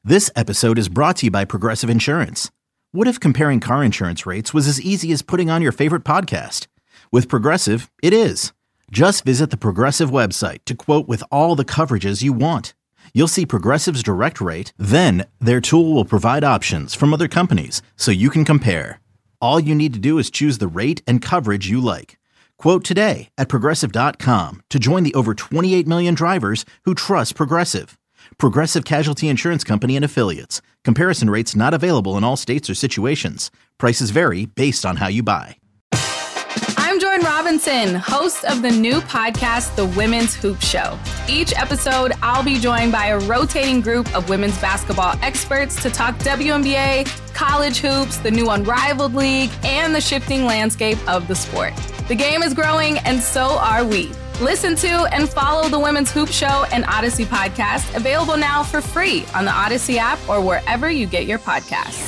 This episode is brought to you by Progressive Insurance. What if comparing car insurance rates was as easy as putting on your favorite podcast? With Progressive, it is. Just visit the Progressive website to quote with all the coverages you want. You'll see Progressive's direct rate, then their tool will provide options from other companies so you can compare. All you need to do is choose the rate and coverage you like. Quote today at Progressive.com to join the over 28 million drivers who trust Progressive. Progressive Casualty Insurance Company and Affiliates. Comparison rates not available in all states or situations. Prices vary based on how you buy. I'm Jordan Robinson, host of the new podcast, The Women's Hoop Show. Each episode, I'll be joined by a rotating group of women's basketball experts to talk WNBA, college hoops, the new Unrivaled League, and the shifting landscape of the sport. The game is growing, and so are we. Listen to and follow the Women's Hoop Show and Odyssey podcast, available now for free on the Odyssey app or wherever you get your podcasts.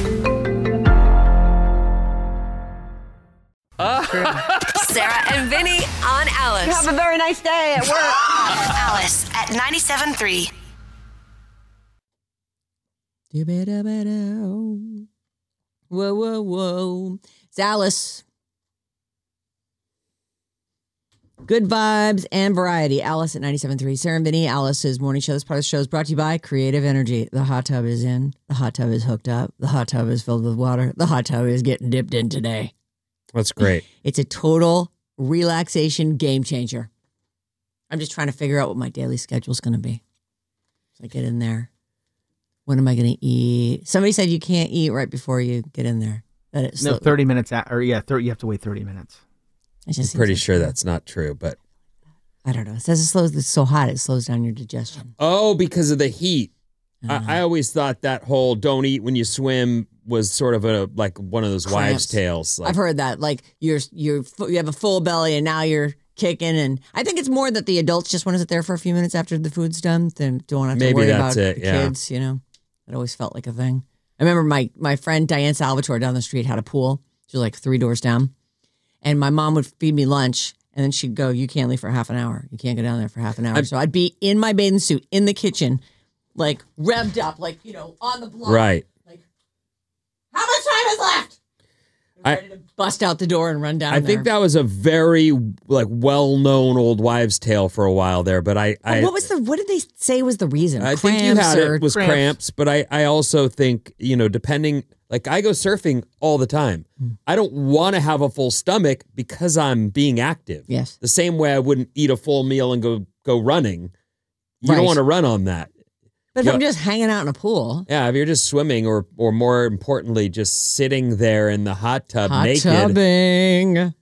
Sarah and Vinny on Alice. Have a very nice day at work. Alice at 97.3. Whoa, whoa, whoa. It's Alice. Good vibes and variety. Alice at 97.3. Sarah and Vinny, Alice's morning show. This part of the show is brought to you by Creative Energy. The hot tub is in. The hot tub is hooked up. The hot tub is filled with water. The hot tub is getting dipped in today. That's great. It's a total relaxation game changer. I'm just trying to figure out what my daily schedule is going to be. So I get in there. When am I going to eat? Somebody said you can't eat right before you get in there. No, 30 minutes. You have to wait 30 minutes. I'm pretty sure that's not true, but I don't know. It says it's so hot, it slows down your digestion. Oh, because of the heat. I always thought that whole "don't eat when you swim" was sort of like one of those wives' tales. Like, I've heard that. Like you have a full belly and now you're kicking, and I think it's more that the adults just want to sit there for a few minutes after the food's done. Then don't have to worry about the kids. You know, it always felt like a thing. I remember my friend Diane Salvatore down the street had a pool. She was like 3 doors down. And my mom would feed me lunch, and then she'd go, "You can't leave for half an hour. You can't go down there for half an hour." So I'd be in my bathing suit in the kitchen, like revved up, like, on the block. Right. Like, how much time is left? Ready to bust out the door and run down I think that was a very well-known old wives' tale for a while there, but what did they say was the reason? I think you had it was cramps, but I also think, depending. Like, I go surfing all the time. I don't want to have a full stomach because I'm being active. Yes. The same way I wouldn't eat a full meal and go running. You don't want to run on that. But if I'm just hanging out in a pool. Yeah, if you're just swimming or more importantly, just sitting there in the hot tub naked. Tubbing. I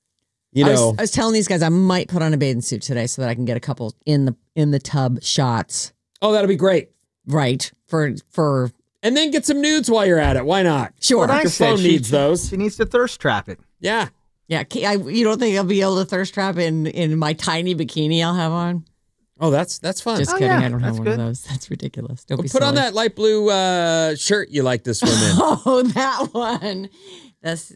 was telling these guys I might put on a bathing suit today so that I can get a couple in the tub shots. Oh, that'll be great. Right. For And then get some nudes while you're at it. Why not? Sure. Like Your phone needs those. She needs to thirst trap it. Yeah. Yeah. You don't think I'll be able to thirst trap in my tiny bikini I'll have on? Oh, that's fun. Just kidding. Yeah, I don't have one good. of those. That's ridiculous. Don't be Put on silly. that light blue shirt you like to swim in. Oh, that one. That's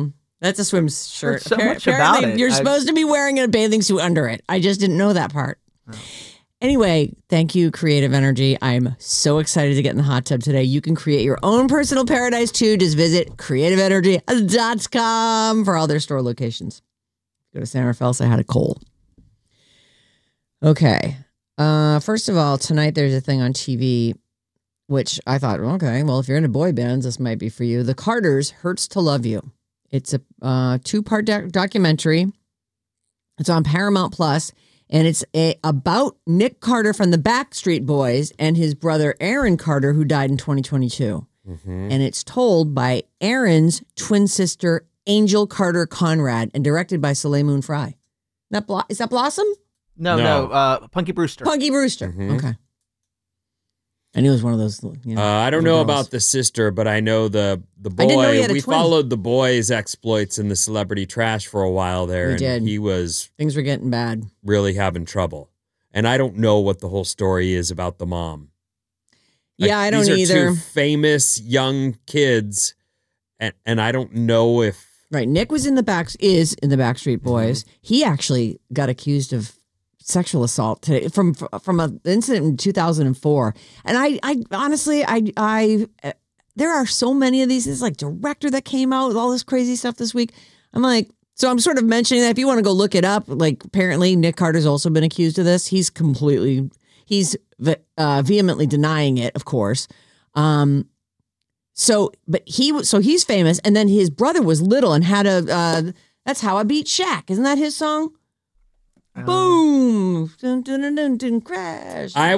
a swim shirt. There's so much about it. You're supposed to be wearing a bathing suit under it. I just didn't know that part. Oh. Anyway, thank you, Creative Energy. I'm so excited to get in the hot tub today. You can create your own personal paradise, too. Just visit creativeenergy.com for all their store locations. Go to San Rafael, say hi to Cole. Okay. First of all, tonight there's a thing on TV, which I thought, okay, well, if you're into boy bands, this might be for you. The Carters, Hurts to Love You. It's a 2-part documentary. It's on Paramount Plus. And it's about Nick Carter from the Backstreet Boys and his brother Aaron Carter, who died in 2022. Mm-hmm. And it's told by Aaron's twin sister, Angel Carter Conrad, and directed by Soleil Moon Frye. Is that Blossom? No. Punky Brewster. Punky Brewster. Mm-hmm. Okay. I knew it was one of those. I don't know about the sister, but I know the boy. We followed the boy's exploits in the celebrity trash for a while there. We did. Things were getting bad. Really having trouble. And I don't know what the whole story is about the mom. Yeah, I don't either. These are two famous young kids, and I don't know if... Right, Nick is in the Backstreet Boys. Mm-hmm. He actually got accused of sexual assault today from an incident in 2004. And I honestly, there are so many of these. This like director that came out with all this crazy stuff this week. I'm like, so I'm sort of mentioning that if you want to go look it up, like apparently Nick Carter's also been accused of this. He's vehemently denying it, of course. So he's famous, and then his brother was little and had That's How I Beat Shaq. Isn't that his song? Boom! Dun, dun, dun, dun, dun, crash. I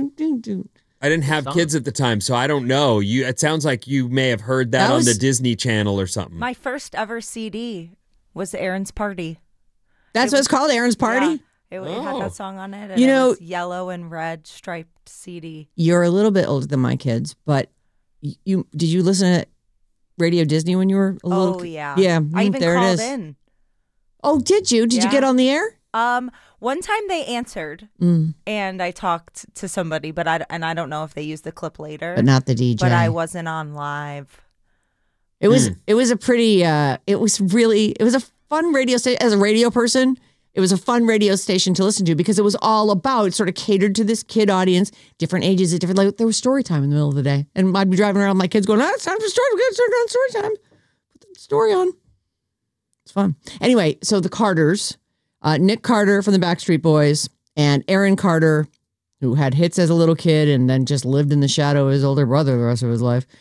didn't have kids at the time, so I don't know. It sounds like you may have heard that on the Disney Channel or something. My first ever CD was Aaron's Party. That's what it's called, Aaron's Party? Yeah, it had that song on it, and it was yellow and red striped CD. You're a little bit older than my kids, but did you listen to Radio Disney when you were a little? Oh yeah, yeah. I even called in. Oh, did you? Did you get on the air? One time they answered, and I talked to somebody, but I don't know if they used the clip later, but not the DJ. But I wasn't on live. It was a pretty. It was a fun radio station. As a radio person, it was a fun radio station to listen to because it was all about sort of catered to this kid audience, different ages, like there was story time in the middle of the day, and I'd be driving around with my kids going, "It's time for story. We're gonna start on story time. Put the story on." It's fun. Anyway, so the Carters. Nick Carter from the Backstreet Boys and Aaron Carter, who had hits as a little kid and then just lived in the shadow of his older brother the rest of his life.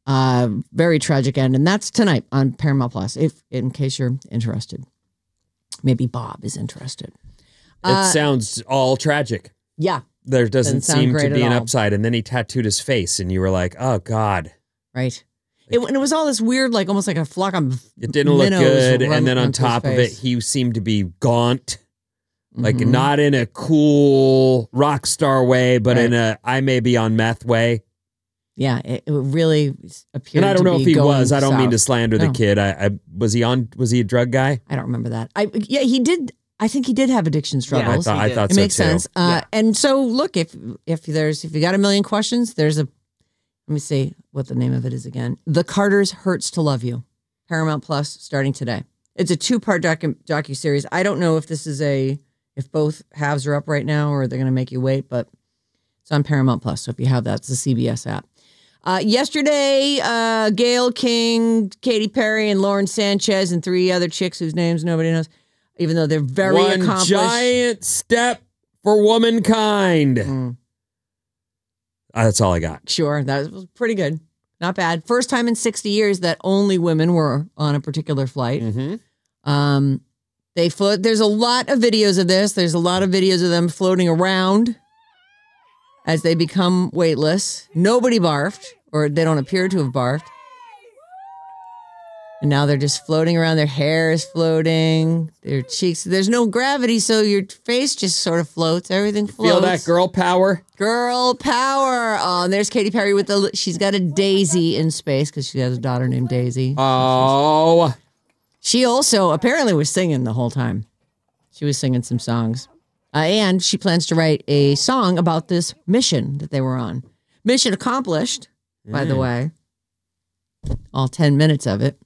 Very tragic end. And that's tonight on Paramount Plus, in case you're interested. Maybe Bob is interested. It sounds all tragic. Yeah. There doesn't seem to be an upside. And then he tattooed his face and you were like, oh, God. Right. And it was all this weird, like almost like a flock of it didn't look good. And then on top of it, he seemed to be gaunt, like not in a cool rock star way, but in a I may be on meth way. Yeah, it really appeared. And I don't know if he was. I don't mean to slander the kid. Was he a drug guy? I don't remember that. He did. I think he did have addiction struggles. Yeah, I thought it so makes too. sense. And so look, if you got a million questions, there's a. Let me see what the name of it is again. The Carters Hurts to Love You. Paramount Plus starting today. It's a 2-part docuseries. I don't know if if both halves are up right now or they're going to make you wait, but it's on Paramount Plus. So if you have that, it's the CBS app. Yesterday, Gayle King, Katy Perry, and Lauren Sanchez and 3 other chicks whose names nobody knows, even though they're very accomplished. One giant step for womankind. That's all I got. Sure. That was pretty good. Not bad. First time in 60 years that only women were on a particular flight. Mm-hmm. They float. There's a lot of videos of this. There's a lot of videos of them floating around as they become weightless. Nobody barfed, or they don't appear to have barfed. And now they're just floating around. Their hair is floating. Their cheeks. There's no gravity, so your face just sort of floats. Everything floats. Feel that girl power? Girl power. Oh, and there's Katy Perry with she's got a daisy in space because she has a daughter named Daisy. Oh. She also apparently was singing the whole time. She was singing some songs. And she plans to write a song about this mission that they were on. Mission accomplished, by the way. All 10 minutes of it.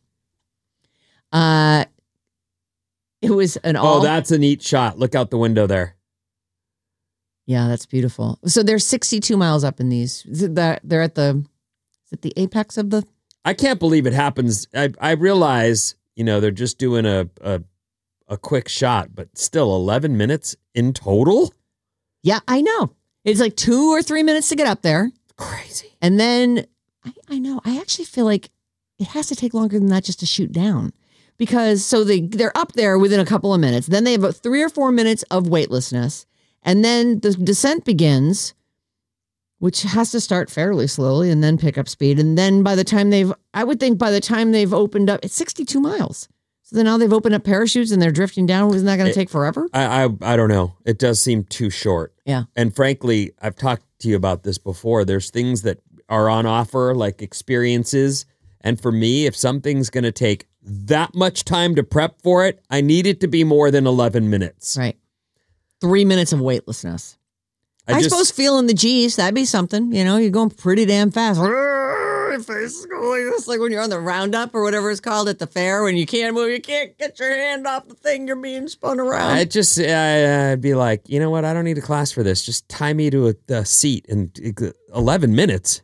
It was an all. Oh, that's a neat shot. Look out the window there. Yeah, that's beautiful. So they're 62 miles up in these. They're at the apex of the. I can't believe it happens. I realize, they're just doing a quick shot, but still 11 minutes in total. Yeah, I know. It's like 2 or 3 minutes to get up there. Crazy. And then I know. I actually feel like it has to take longer than that just to shoot down. Because they're up there within a couple of minutes. Then they have about 3 or 4 minutes of weightlessness. And then the descent begins, which has to start fairly slowly and then pick up speed. And then by the time they've opened up, it's 62 miles. So then now they've opened up parachutes and they're drifting down. Isn't that going to take forever? I don't know. It does seem too short. Yeah. And frankly, I've talked to you about this before. There's things that are on offer, like experiences. And for me, if something's going to take that much time to prep for it, I need it to be more than 11 minutes. Right. 3 minutes of weightlessness. I suppose feeling the G's, that'd be something. You're going pretty damn fast. my face is going. It's like when you're on the roundup or whatever it's called at the fair when you can't move, you can't get your hand off the thing, you're being spun around. I'd be like, you know what? I don't need a class for this. Just tie me to a seat in 11 minutes.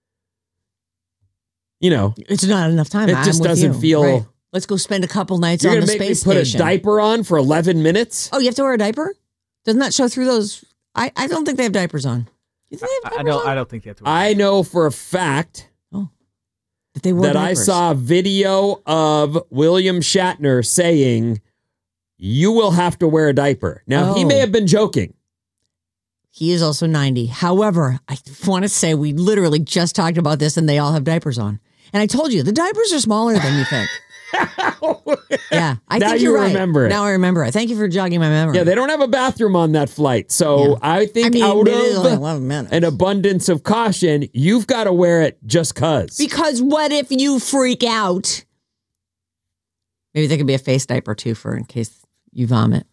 You know, it's not enough time. It just doesn't feel. Right. Let's go spend a couple nights on the space station. You're going to make me put a diaper on for 11 minutes? Oh, you have to wear a diaper? Doesn't that show through those? I don't think they have diapers on. You think they have diapers on? I don't think they have to wear I know for a fact that they wore diapers. I saw a video of William Shatner saying, you will have to wear a diaper. Now, he may have been joking. He is also 90. However, I want to say we literally just talked about this and they all have diapers on. And I told you, the diapers are smaller than you think. Yeah, I think you're right. Remember it. Now I remember it. Thank you for jogging my memory. Yeah, they don't have a bathroom on that flight. So I think out of an abundance of caution, you've got to wear it just because. Because what if you freak out? Maybe there could be a face diaper too for in case you vomit.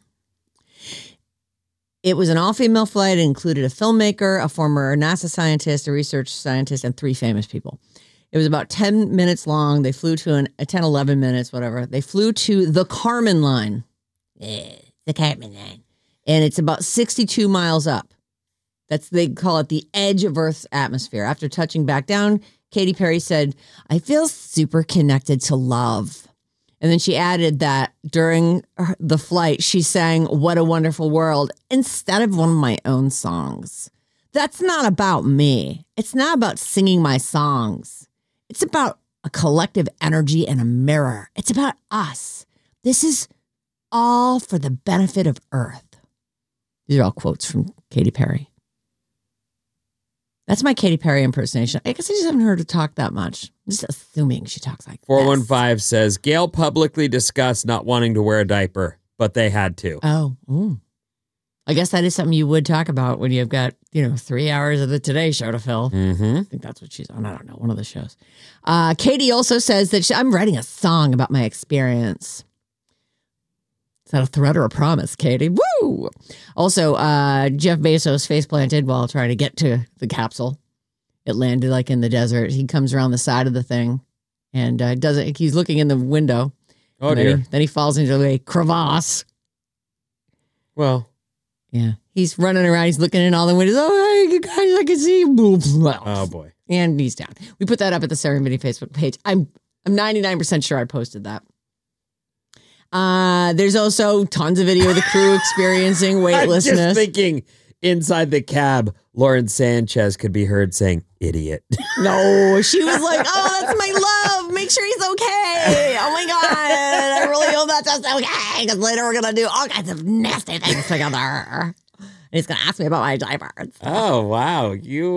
It was an all-female flight. It included a filmmaker, a former NASA scientist, a research scientist, and 3 famous people. It was about 10 minutes long. They flew to 10, 11 minutes, whatever. They flew to the Kármán line. Yeah, the Kármán line. And it's about 62 miles up. They call it the edge of Earth's atmosphere. After touching back down, Katy Perry said, I feel super connected to love. And then she added that during the flight, she sang What a Wonderful World instead of one of my own songs. That's not about me. It's not about singing my songs. It's about a collective energy and a mirror. It's about us. This is all for the benefit of Earth. These are all quotes from Katy Perry. That's my Katy Perry impersonation. I guess I just haven't heard her talk that much. I'm just assuming she talks like 415 says, Gail publicly discussed not wanting to wear a diaper, but they had to. Oh, I guess that is something you would talk about when you've got, 3 hours of the Today Show to fill. Mm-hmm. I think that's what she's on. I don't know. One of the shows. Katie also says that I'm writing a song about my experience. Is that a threat or a promise, Katie? Woo! Also, Jeff Bezos face planted while trying to get to the capsule. It landed like in the desert. He comes around the side of the thing and he's looking in the window. Oh, dear. Then he falls into a crevasse. Well. Yeah. He's running around. He's looking in all the windows. Oh, hey, you guys, I can see you. Oh, boy. And he's down. We put that up at the Sarah and Vinny Facebook page. I'm 99% sure I posted that. There's also tons of video of the crew experiencing weightlessness. I'm just thinking inside the cab, Lauren Sanchez could be heard saying, idiot. No, she was like, oh, that's my love. Make sure he's okay. Oh, my God. I really hope that's just okay. Because later we're going to do all kinds of nasty things together. And he's going to ask me about my diapers. Oh, wow.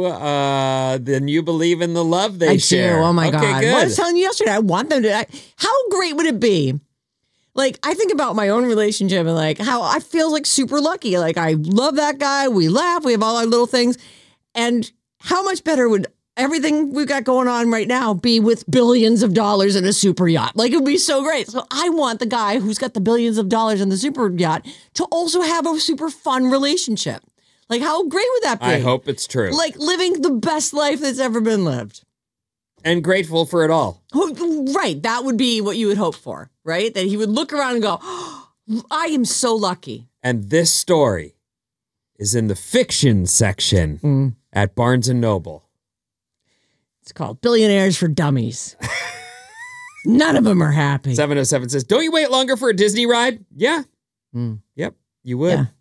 Then you believe in the love they share. I do. Oh, my God. Good. Well, I was telling you yesterday, I want them to. How great would it be? Like, I think about my own relationship and like how I feel like super lucky. Like, I love that guy. We laugh. We have all our little things. And how much better would everything we've got going on right now be with billions of dollars in a super yacht? Like, it would be so great. So I want the guy who's got the billions of dollars in the super yacht to also have a super fun relationship. Like, how great would that be? I hope it's true. Like, living the best life that's ever been lived. And grateful for it all. Right. That would be what you would hope for, right? That he would look around and go, oh, I am so lucky. And this story is in the fiction section at Barnes & Noble. It's called Billionaires for Dummies. None of them are happy. 707 says, don't you wait longer for a Disney ride? Yeah. Yep, you would. Yeah.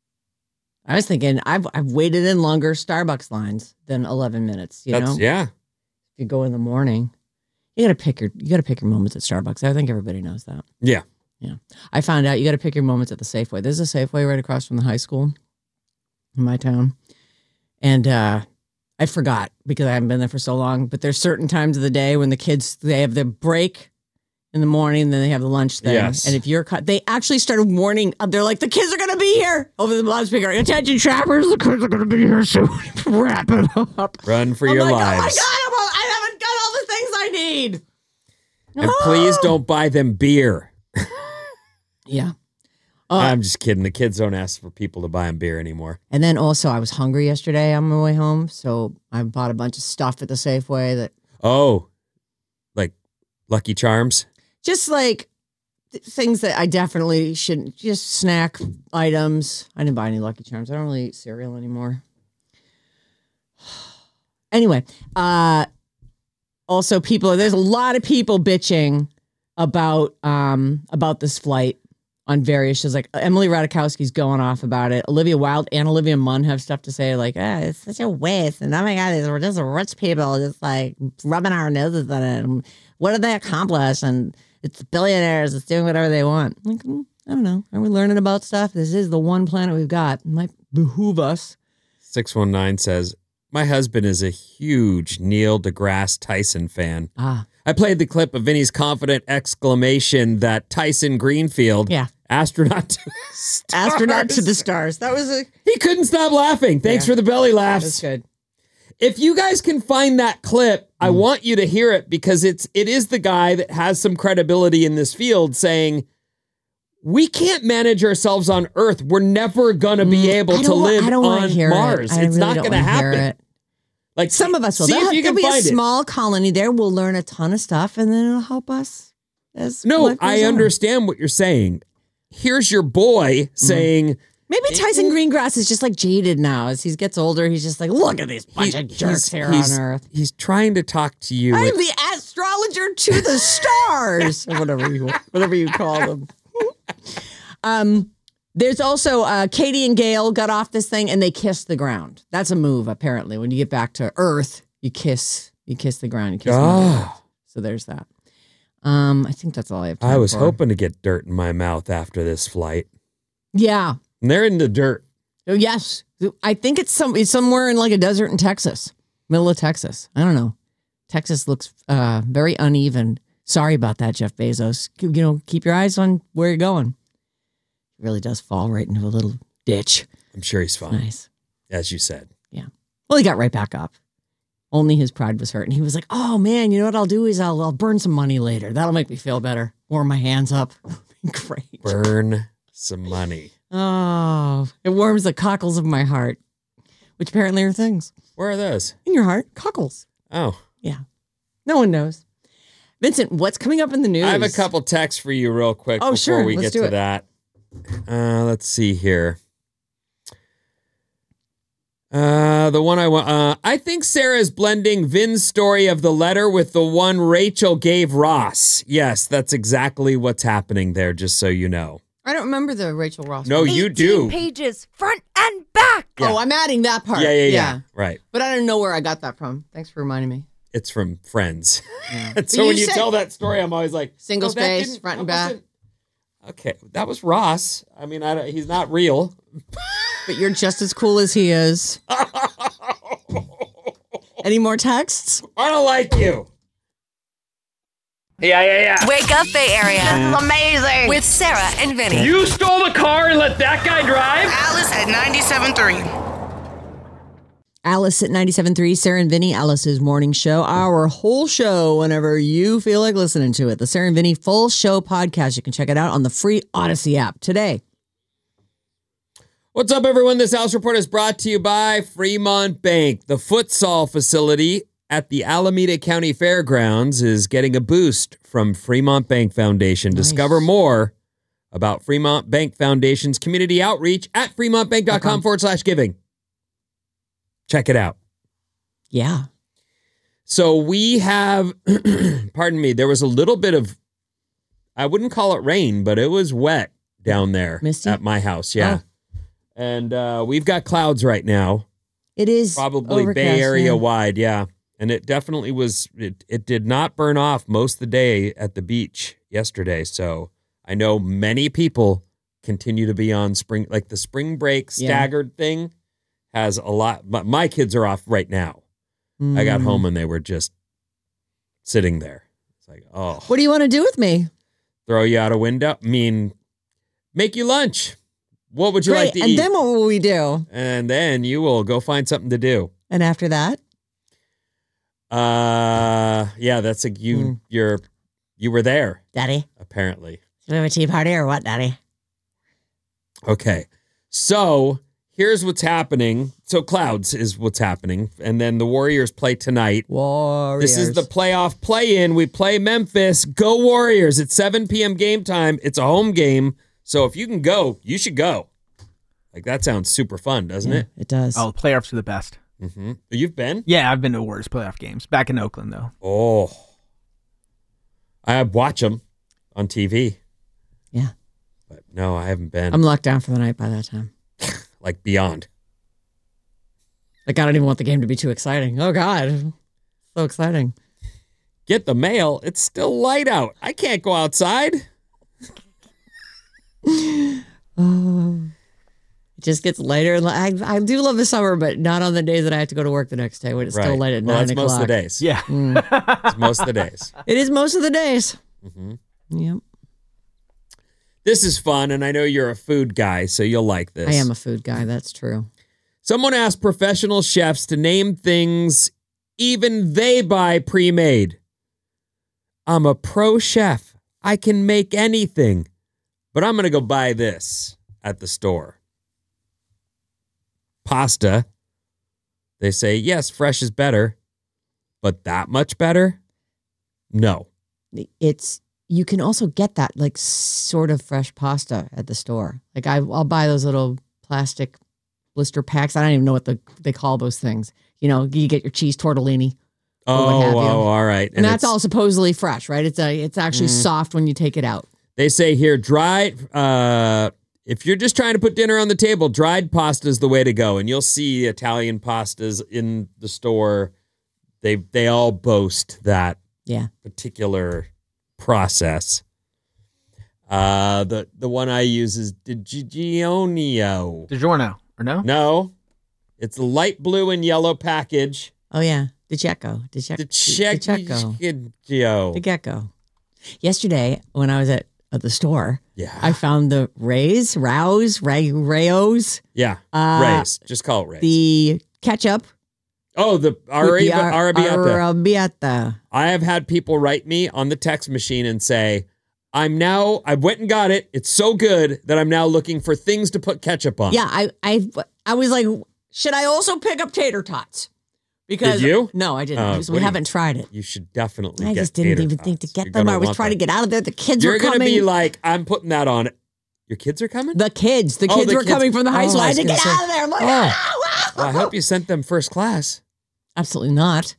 I was thinking, I've waited in longer Starbucks lines than 11 minutes, you know? Yeah. You go in the morning, you gotta pick your moments at Starbucks. I think everybody knows that. Yeah. I found out you gotta pick your moments at the Safeway. There's a Safeway right across from the high school in my town. And I forgot because I haven't been there for so long, but there's certain times of the day when the kids, they have their break in the morning, and then they have the lunch thing. Yes. And if you're they actually started warning, they're like, the kids are going to be here over the loudspeaker. Attention, trappers, the kids are going to be here soon. Wrap it up. Run for your lives. Oh my God, I haven't got all the things I need. And please don't buy them beer. Yeah. I'm just kidding. The kids don't ask for people to buy them beer anymore. And then also, I was hungry yesterday on my way home, so I bought a bunch of stuff at the Safeway that. Oh, like Lucky Charms? Just like things that I definitely shouldn't. Just snack items. I didn't buy any Lucky Charms. I don't really eat cereal anymore. Anyway, also there's a lot of people bitching about this flight on various shows. Like Emily Ratajkowski's going off about it. Olivia Wilde and Olivia Munn have stuff to say, like, it's such a waste. And oh my God, we're just rich people just like rubbing our noses in it. And what did they accomplish? And it's billionaires. It's doing whatever they want. Like, I don't know. Are we learning about stuff? This is the one planet we've got. It might behoove us. 619 says, my husband is a huge Neil deGrasse Tyson fan. I played the clip of Vinny's confident exclamation that Tyson Greenfield, astronaut to the stars. Astronaut to the stars. That was He couldn't stop laughing. Thanks for the belly laughs. That's good. If you guys can find that clip, I want you to hear it because it is the guy that has some credibility in this field saying, we can't manage ourselves on Earth. We're never going to be able to live on Mars. It's not going to happen. Like some of us will. See if you can there'll be find a small colony there. We'll learn a ton of stuff, and then it'll help us. I understand what you're saying. Here's your boy saying, maybe Tyson Greengrass is just like jaded now. As he gets older, he's just like, look at these bunch of jerks here on Earth. He's trying to talk to you. I'm the astrologer to the stars, or whatever you call them. There's also Katie and Gail got off this thing and they kissed the ground. That's a move, apparently. When you get back to Earth, you kiss the ground. You kiss the ground. So there's that. I think that's all I have time I was for. hoping to get dirt in my mouth after this flight. Yeah. And they're in the dirt. Oh, yes. I think it's somewhere in like a desert in Texas, middle of Texas. I don't know. Texas looks very uneven. Sorry about that, Jeff Bezos. Keep your eyes on where you're going. Really does fall right into a little ditch. I'm sure he's fine. Nice. As you said. Yeah. Well, he got right back up. Only his pride was hurt. And he was like, oh, man, you know what I'll do is I'll burn some money later. That'll make me feel better. Warm my hands up. Great. Burn some money. Oh, it warms the cockles of my heart, which apparently are things. Where are those? In your heart. Cockles. Oh. Yeah. No one knows. Vincent, what's coming up in the news? I have a couple texts for you real quick before we get to that. Let's see here. The one I want. I think Sarah is blending Vin's story of the letter with the one Rachel gave Ross. Yes, that's exactly what's happening there, just so you know. I don't remember the Rachel Ross. No, you do. 18 pages, front and back. Yeah. Oh, I'm adding that part. Yeah. Right. But I don't know where I got that from. Thanks for reminding me. It's from Friends. Yeah. And so when you tell that story, I'm always like, single space, front and back. Okay, that was Ross. I mean, he's not real. But you're just as cool as he is. Any more texts? I don't like you. Yeah. Wake up, Bay Area. This is amazing. With Sarah and Vinny. You stole the car and let that guy drive? Alice at 97.3. Alice at 97.3, Sarah and Vinny, Alice's morning show. Our whole show whenever you feel like listening to it. The Sarah and Vinny full show podcast. You can check it out on the free Odyssey app today. What's up, everyone? This House Report is brought to you by Fremont Bank. The futsal facility at the Alameda County Fairgrounds is getting a boost from Fremont Bank Foundation. Nice. Discover more about Fremont Bank Foundation's community outreach at fremontbank.com/giving. Check it out. Yeah. So we have, pardon me, there was a little bit of, I wouldn't call it rain, but it was wet down there. Misty? At my house. Yeah. Oh. And we've got clouds right now. It is probably overcast, Bay Area wide. Yeah. And it definitely was, it did not burn off most of the day at the beach yesterday. So I know many people continue to be on spring, like the spring break staggered thing has a lot. But my kids are off right now. I got home and they were just sitting there. It's like, oh. What do you want to do with me? Throw you out a window? I mean, make you lunch. What would you like to eat? And then what will we do? And then you will go find something to do. And after that? Yeah, that's you were there. Daddy? Apparently. Do we have a tea party or what, Daddy? Okay. So here's what's happening. So Clouds is what's happening. And then the Warriors play tonight. Warriors. This is the playoff play-in. We play Memphis. Go Warriors. It's 7 p.m. game time. It's a home game. So if you can go, you should go. Like, that sounds super fun, doesn't it? It does. Oh, playoffs are the best. Mm-hmm. You've been? Yeah, I've been to Warriors playoff games. Back in Oakland, though. Oh. I watch them on TV. Yeah. But no, I haven't been. I'm locked down for the night by that time. Like, beyond. Like, I don't even want the game to be too exciting. Oh, God. So exciting. Get the mail. It's still light out. I can't go outside. It just gets later. I do love the summer, but not on the days that I have to go to work the next day when it's still light at 9 that's o'clock. most of the days. Yeah. It's most of the days. It is most of the days. Mm-hmm. Yep. This is fun, and I know you're a food guy, so you'll like this. I am a food guy. That's true. Someone asked professional chefs to name things even they buy pre-made. I'm a pro chef. I can make anything, but I'm going to go buy this at the store. Pasta. They say, yes, fresh is better, but that much better? No. You can also get that like sort of fresh pasta at the store. Like I'll buy those little plastic blister packs. I don't even know what they call those things. You know, you get your cheese tortellini. All right. And that's all supposedly fresh, right? It's actually soft when you take it out. They say here, dried. If you're just trying to put dinner on the table, dried pasta is the way to go. And you'll see Italian pastas in the store. They all boast that particular process. The one I use is DiGiorno. DiGiorno, or no? No. It's a light blue and yellow package. Oh, yeah. DiGecco. DiGecco. Yesterday, when I was at the store, I found the Ray's. Yeah, Ray's. Just call it Ray's. The ketchup. Oh, the Arrabbiata. I have had people write me on the text machine and say, I went and got it. It's so good that I'm now looking for things to put ketchup on. Yeah, I was like, should I also pick up tater tots? Because did you? No, I didn't. Because we haven't tried it. You should definitely I get just didn't tater even tots. think to get You're them. I was want trying to that. get out of there. The kids You're were coming. You're going to be like, I'm putting that on it. Your kids are coming? The kids were coming from the high school. I had to get out of there. I'm like, Well, I hope you sent them first class. Absolutely not.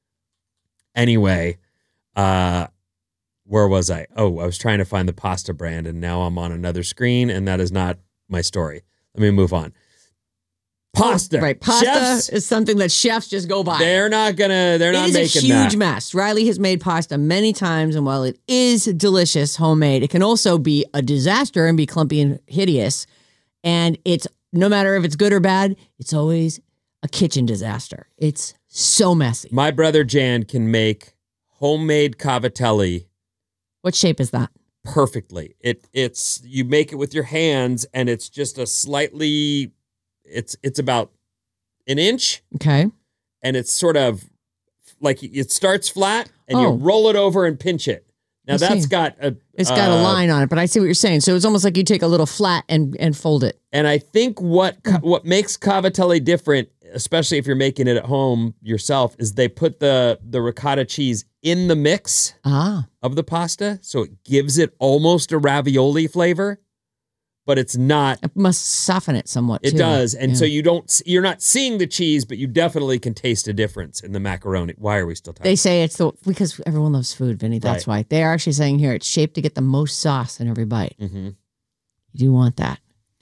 Anyway, where was I? Oh, I was trying to find the pasta brand, and now I'm on another screen, and that is not my story. Let me move on. Pasta. Right. Pasta chefs, is something that chefs just go by. They're not making that. It is a huge mess. Riley has made pasta many times, and while it is delicious, homemade, it can also be a disaster and be clumpy and hideous. And it's, no matter if it's good or bad, it's always a kitchen disaster. It's so messy. My brother Jan can make homemade cavatelli. What shape is that? Perfectly. It's you make it with your hands, and it's just a slightly... It's about an inch. Okay. And it's sort of like it starts flat and you roll it over and pinch it. Now that's got a... It's got a line on it, but I see what you're saying. So it's almost like you take a little flat and fold it. And I think what makes cavatelli different, especially if you're making it at home yourself, is they put the ricotta cheese in the mix of the pasta. So it gives it almost a ravioli flavor. But it's not. It must soften it somewhat. It does, and so you're not seeing the cheese, but you definitely can taste a difference in the macaroni. Why are we still talking? They say it's because everyone loves food, Vinny. That's why they are actually saying here it's shaped to get the most sauce in every bite. Mm-hmm. You do want that.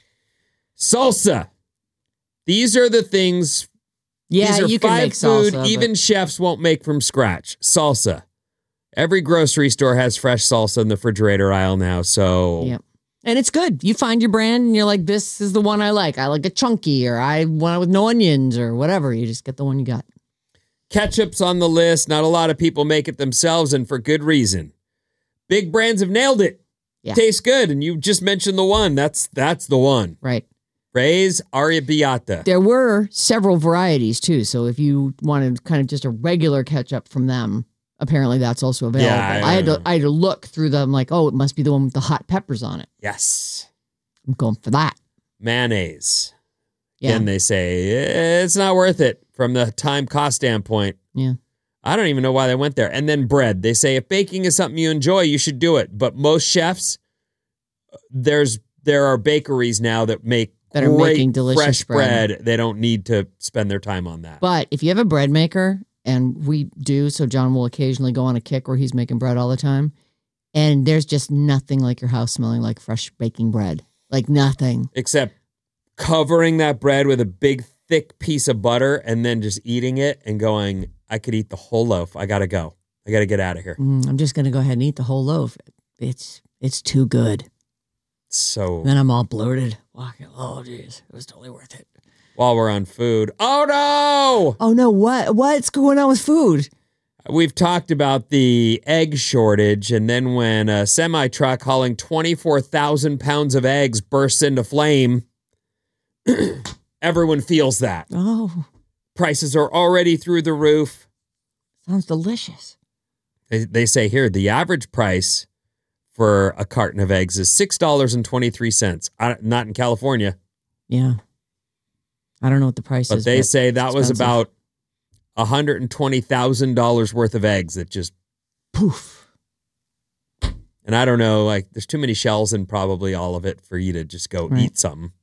Salsa. These are the things. Yeah, these are you can make salsa. Even chefs won't make from scratch. Salsa. Every grocery store has fresh salsa in the refrigerator aisle now. So. Yep. And it's good. You find your brand and you're like, this is the one I like. I like it chunky, or I want it with no onions, or whatever. You just get the one you got. Ketchup's on the list. Not a lot of people make it themselves, and for good reason. Big brands have nailed it. Yeah. Tastes good. And you just mentioned the one. That's the one. Right. Ray's Arrabbiata. There were several varieties too. So if you wanted kind of just a regular ketchup from them, apparently that's also available. Yeah, I had to look through them like, oh, it must be the one with the hot peppers on it. Yes. I'm going for that. Mayonnaise. Yeah. then they say it's not worth it from the time cost standpoint. Yeah. I don't even know why they went there. And then bread. They say if baking is something you enjoy, you should do it. But most chefs, there are bakeries now that make That are great making delicious fresh bread. bread. They don't need to spend their time on that. But if you have a bread maker, and we do, so John will occasionally go on a kick where he's making bread all the time, and there's just nothing like your house smelling like fresh baking bread. Like nothing. Except covering that bread with a big, thick piece of butter and then just eating it and going, I could eat the whole loaf. I got to go. I got to get out of here. I'm just going to go ahead and eat the whole loaf. It's too good. So Then I'm all bloated. Walking. Oh, geez. It was totally worth it. while we're on food, oh no! Oh, no. What's going on with food? We've talked about the egg shortage, and then when a semi-truck hauling 24,000 pounds of eggs bursts into flame, everyone feels that. Oh, Prices are already through the roof. sounds delicious. They say here the average price for a carton of eggs is $6.23. Not in California, Yeah. I don't know what the price but is. they say that was expensive. about $120,000 worth of eggs that just poof. And I don't know, like there's too many shells in probably all of it for you to just go Right. eat something.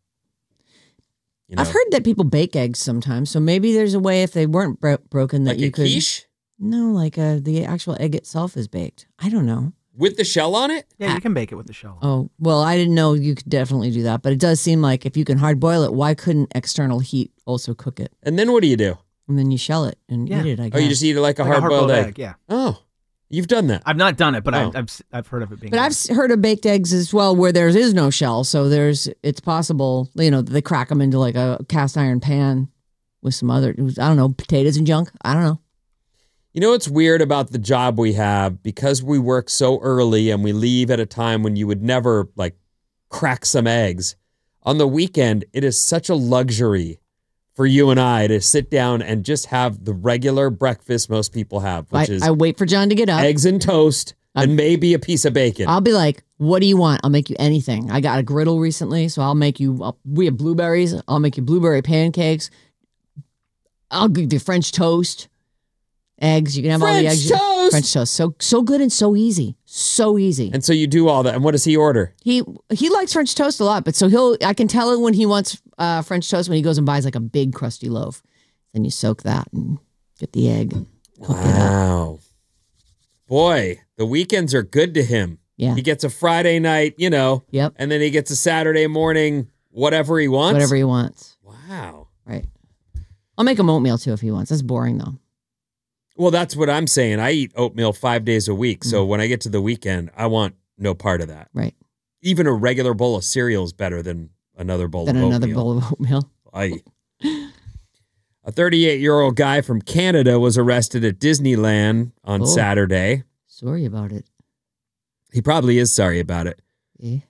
You know, I've heard that people bake eggs sometimes, so maybe there's a way if they weren't broken that like you a could. quiche No, like the actual egg itself is baked. I don't know. with the shell on it. Yeah, you can bake it with the shell. Oh, well, I didn't know you could definitely do that, but it does seem like if you can hard boil it, why couldn't external heat also cook it? And then what do you do? And then you shell it and Yeah. eat it, I guess. Oh, you just eat it like a Like a hard-boiled egg. Yeah. Oh, you've done that. I've not done it, but Oh. I've heard of it being. But I've heard of baked eggs as well where there is no shell, so it's possible, they crack them into like a cast iron pan with some other, I don't know, potatoes and junk. I don't know. You know what's weird about the job we have? Because we work so early and we leave at a time when you would never like crack some eggs. On the weekend, it is such a luxury for you and I to sit down and just have the regular breakfast most people have, which is I wait for John to get up. eggs and toast and maybe a piece of bacon. I'll be like, what do you want? I'll make you anything. I got a griddle recently, so I'll make you, we have blueberries. I'll make you blueberry pancakes. I'll give you French toast, eggs. You can have all the eggs. French toast! French toast. So good and so easy. So easy. And so you do all that. And what does he order? He likes French toast a lot, but so I can tell it when he wants French toast when he goes and buys like a big crusty loaf. Then you soak that and get the egg and cook it up. Wow. Boy, the weekends are good to him. Yeah. He gets a Friday night, Yep. and then he gets a Saturday morning, whatever he wants. Whatever he wants. Wow. Right. I'll make him oatmeal too if he wants. That's boring though. Well, that's what I'm saying. I eat oatmeal 5 days a week. So when I get to the weekend, I want no part of that. Right. Even a regular bowl of cereal is better than another bowl Then of another oatmeal. bowl of oatmeal. Aye. A 38-year-old guy from Canada was arrested at Disneyland on Oh. Saturday. Sorry about it. He probably is sorry about it. Eh?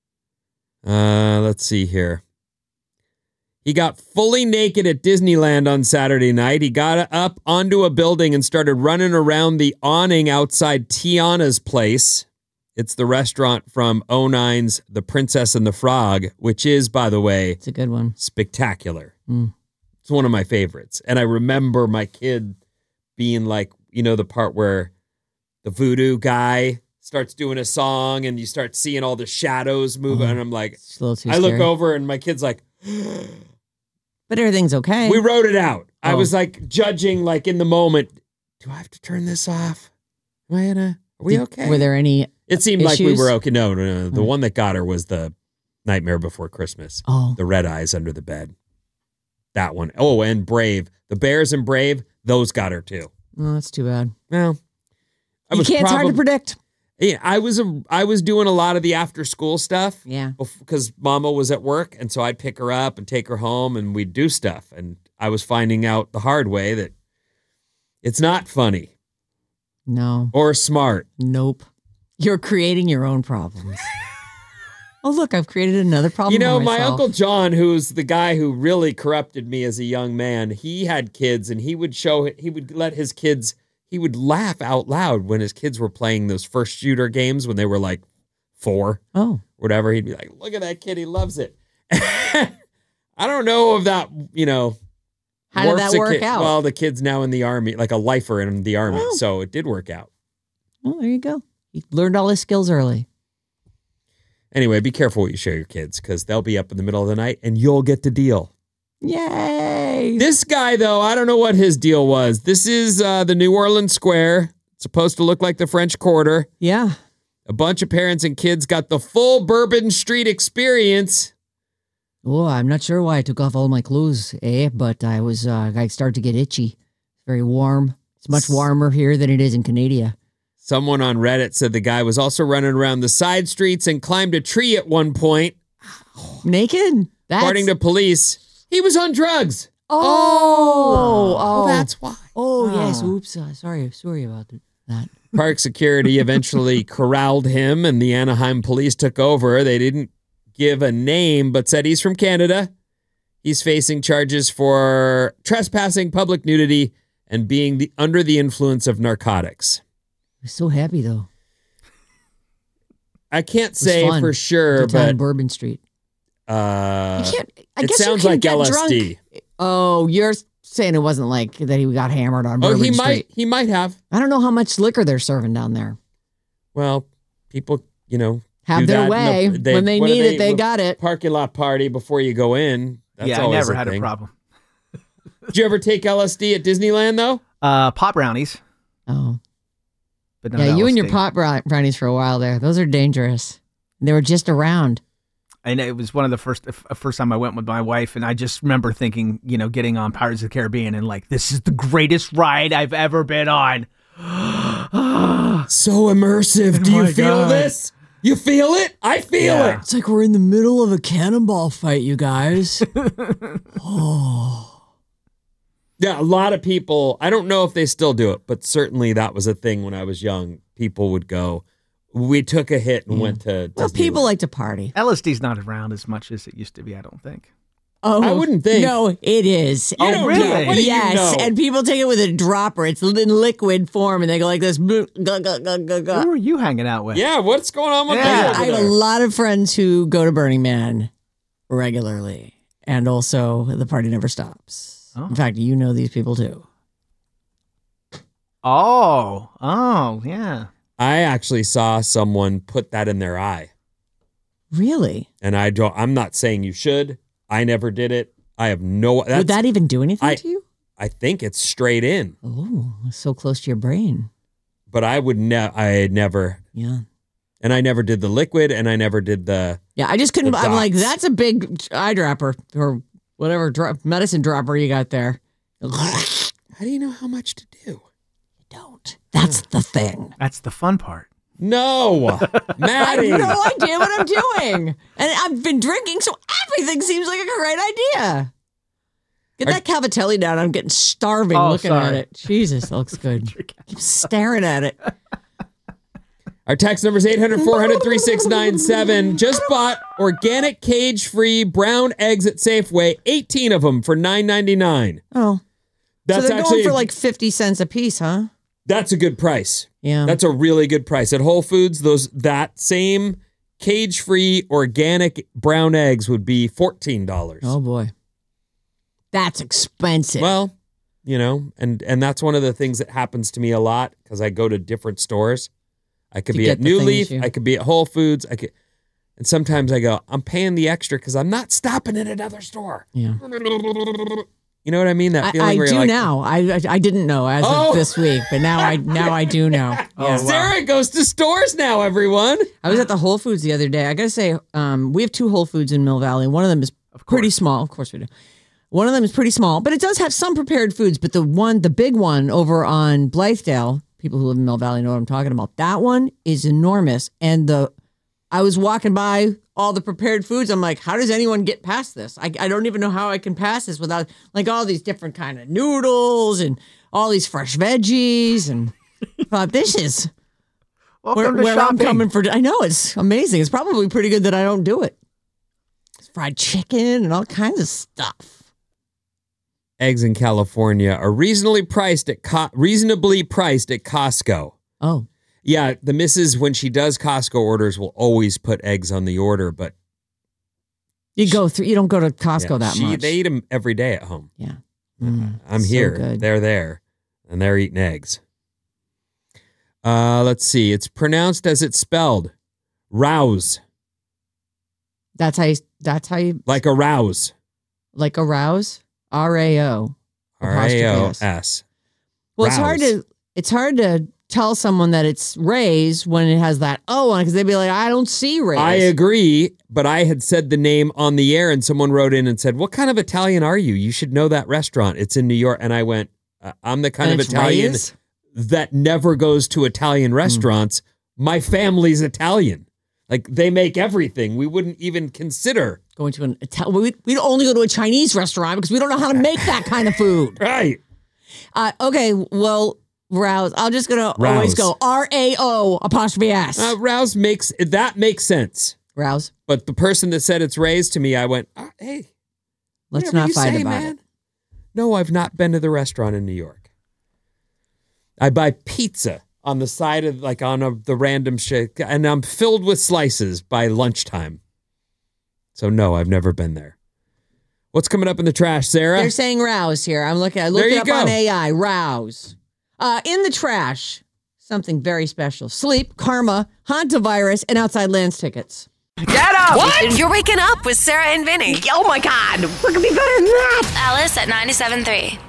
Let's see here. He got fully naked at Disneyland on Saturday night. He got up onto a building and started running around the awning outside Tiana's place. It's the restaurant from 09's The Princess and the Frog, which is, by the way, It's a good one. spectacular. Mm. It's one of my favorites. And I remember my kid being like, the part where the voodoo guy starts doing a song and you start seeing all the shadows moving. And I'm like, It's a little too I look scary. over and my kid's like, But everything's okay. we wrote it out. I Oh. was like judging, like in the moment, do I have to turn this off? Am I are we okay? Were there any It seemed like we issues? were okay. No. The one that got her was the Nightmare Before Christmas. Oh. The red eyes under the bed. That one. Oh, and Brave. The Bears and Brave, those got her too. Oh, that's too bad. Well, It's hard to predict. Yeah, I was doing a lot of the after school stuff. Yeah. Because Mama was at work, and so I'd pick her up and take her home, and we'd do stuff. And I was finding out the hard way that it's not funny No. or smart. Nope. You're creating your own problems. Oh, look, I've created another problem. for My myself. Uncle John, who's the guy who really corrupted me as a young man, he had kids, and he would let his kids. He would laugh out loud when his kids were playing those first shooter games when they were like 4. Oh. Whatever. He'd be like, look at that kid. He loves it. I don't know if that, How did that work out? Well, the kid's now in the Army, like a lifer in the Army. Oh. So it did work out. Well, there you go. He learned all his skills early. Anyway, be careful what you share your kids because they'll be up in the middle of the night and you'll get the deal. Yay. This guy, though, I don't know what his deal was. This is the New Orleans Square. It's supposed to look like the French Quarter. Yeah. A bunch of parents and kids got the full Bourbon Street experience. Oh, I'm not sure why I took off all my clothes, but I started to get itchy. It's very warm. It's much warmer here than it is in Canada. Someone on Reddit said the guy was also running around the side streets and climbed a tree at one point. Naked? According to police, he was on drugs. Oh, that's why. Oh, yes. Oops. Sorry about that. Park security eventually corralled him and the Anaheim police took over. They didn't give a name, but said he's from Canada. He's facing charges for trespassing, public nudity, and being under the influence of narcotics. I was so happy, though. I can't say for sure, but on Bourbon Street. It sounds like LSD. Drunk. Oh, you're saying it wasn't like that he got hammered on Bourbon Street. He might have. I don't know how much liquor they're serving down there. Well, people, have their way. When they need it, they got it. Parking lot party before you go in. That's I always never a had thing. a problem. Did you ever take LSD at Disneyland, though? Pop brownies. Oh. But not yeah, you and your LSD. pop brownies for a while there. Those are dangerous. They were just around. And it was one of the first time I went with my wife, and I just remember thinking, getting on Pirates of the Caribbean and like, this is the greatest ride I've ever been on. So immersive. Do you feel this? You feel it? I feel it. It's like we're in the middle of a cannonball fight, you guys. Yeah, a lot of people, I don't know if they still do it, but certainly that was a thing when I was young. People would go. We took a hit and went to Well, Disneyland. people like to party. LSD's not around as much as it used to be, I don't think. Oh, I wouldn't think. No, it is. You don't really? know. What do Yes, you know? and people take it with a dropper. It's in liquid form, and they go like this. Who are you hanging out with? Yeah, what's going on with Yeah. that? I have a lot of friends who go to Burning Man regularly, and also the party never stops. Oh. In fact, you know these people too. Oh, yeah. I actually saw someone put that in their eye. Really? And I'm not saying you should. I never did it. I have no. Would that even do anything to you? I think it's straight in. Oh, so close to your brain. But I would never. Yeah. And I never did the liquid, and I never did the. Yeah, I just couldn't. The I'm like, dots. that's a big eyedropper or whatever medicine dropper you got there. How do you know how much to do? Don't. That's the thing. That's the fun part. No, I Maddie. have no idea what I'm doing. And I've been drinking, so everything seems like a great idea. Get that Cavatelli down. I'm getting starving looking at sorry. it. Jesus, that looks good. Keep staring at it. Our text number is 800-400-3697. Just bought organic cage-free brown eggs at Safeway. 18 of them for $9.99. Oh. That's so they're actually going for like 50 cents a piece, huh? That's a good price. Yeah. That's a really good price. At Whole Foods, that same cage-free organic brown eggs would be $14. Oh, boy. That's expensive. Well, and that's one of the things that happens to me a lot because I go to different stores. I could To be get at the New things Leaf. you- I could be at Whole Foods. And sometimes I go, I'm paying the extra because I'm not stopping at another store. Yeah. You know what I mean? That feeling I where do you're like, now. I didn't know as of this week, but now I do know. Yeah. Sarah goes to stores now, everyone. I was at the Whole Foods the other day. I got to say, we have two Whole Foods in Mill Valley. One of them is pretty small. Of course we do. One of them is pretty small, but it does have some prepared foods. But the big one over on Blythedale, people who live in Mill Valley know what I'm talking about. That one is enormous. And I was walking by all the prepared foods. I'm like, how does anyone get past this? I don't even know how I can pass this without like all these different kind of noodles and all these fresh veggies. And I thought, this is Welcome to where I'm shopping. coming for. I know, it's amazing. It's probably pretty good that I don't do it. It's fried chicken and all kinds of stuff. Eggs in California are reasonably priced at Costco. Oh, Yeah, the missus, when she does Costco orders, will always put eggs on the order, but You don't go to Costco that much. They eat them every day at home. Yeah. I'm so here. good. They're there. And they're eating eggs. Let's see. It's pronounced as it's spelled. Rouse. That's how you Like a rouse. like arouse? R-A-O. R-A-O-S. Well, Rouse. it's hard to tell someone that it's Ray's when it has that O on it, because they'd be like, I don't see Ray's. I agree, but I had said the name on the air and someone wrote in and said, what kind of Italian are you? You should know that restaurant. It's in New York. And I went, I'm the kind And of it's Italian Ray's? that newer goes to Italian restaurants. My family's Italian. Like, they make everything. We wouldn't even consider. Going to an Italian. We'd only go to a Chinese restaurant because we don't know how to make that kind of food. Right. Okay, well, Rouse. I'm just going to always go R-A-O''S. Rouse makes sense. Rouse. But the person that said it's Ray's to me, I went, hey. Let's whatever not you fight say, about man. it. No, I've not been to the restaurant in New York. I buy pizza on the side of, like, on the random shit, and I'm filled with slices by lunchtime. So, no, I've never been there. What's coming up in the trash, Sarah? They're saying Rouse here. I looked it up on AI. Rouse. In the trash, something very special. Sleep, karma, hantavirus, and outside lands tickets. Get up! What? You're waking up with Sarah and Vinny. Oh my God, what could be better than that? Alice at 97.3.